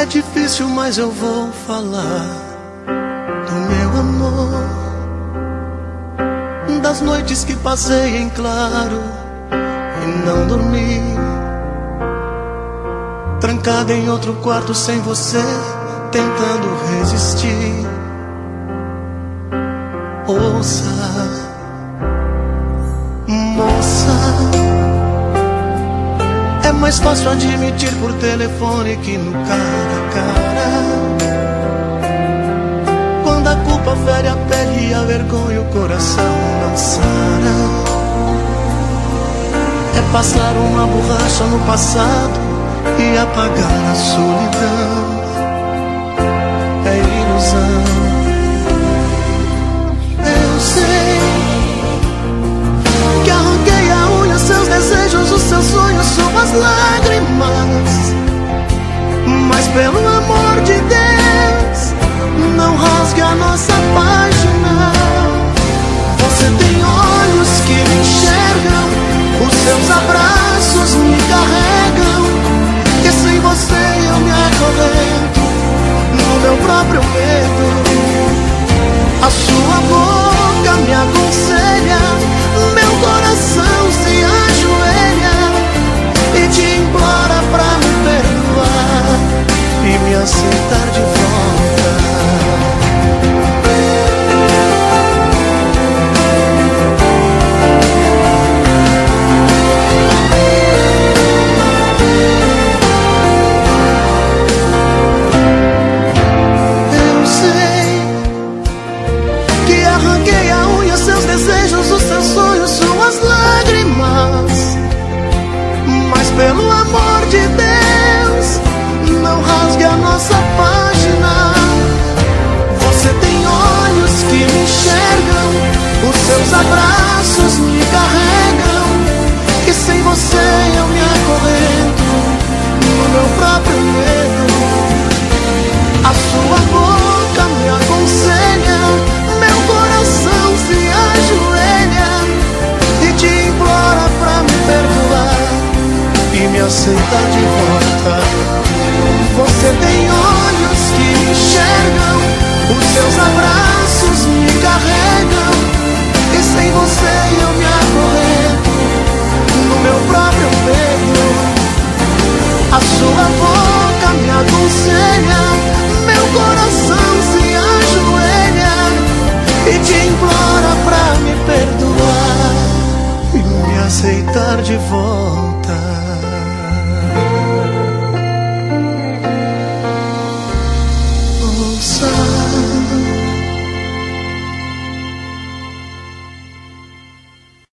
É difícil, mas eu vou falar do meu amor, das noites que passei em claro e não dormi, trancada em outro quarto sem você, tentando resistir. Ouça, moça, é mais fácil admitir por telefone que no cara a cara. Quando a culpa fere a pele e a vergonha o coração não sara. É passar uma borracha no passado e apagar a solidão. É ilusão. Eu sei que arranquei a unha, seus desejos, os seus sonhos, suas lágrimas. Mas pelo amor de Deus, não rasgue a nossa página. Você tem olhos que me enxergam, os seus abraços me carregam, e sem você eu me acorrento no meu próprio medo. A sua boca me aconselha, meu coração se ajoelha e te implora pra me perdoar e me aceitar de volta. Eu sei que arranquei a unha, seus desejos, os seus sonhos, suas lágrimas. Mas pelo amor de Deus, não rasgue a nossa página. Você tem olhos que me enxergam, os seus abraços me carregam, e sem você eu me acorrento no meu próprio medo. A sua boca me aconselha, meu coração se ajoelha e te implora pra me perdoar e me aceitar de volta. Você tem olhos que me enxergam, os seus abraços me carregam, e sem você eu me acorrento no meu próprio medo. A sua boca me aconselha, meu coração se ajoelha e te implora pra me perdoar e me aceitar de volta.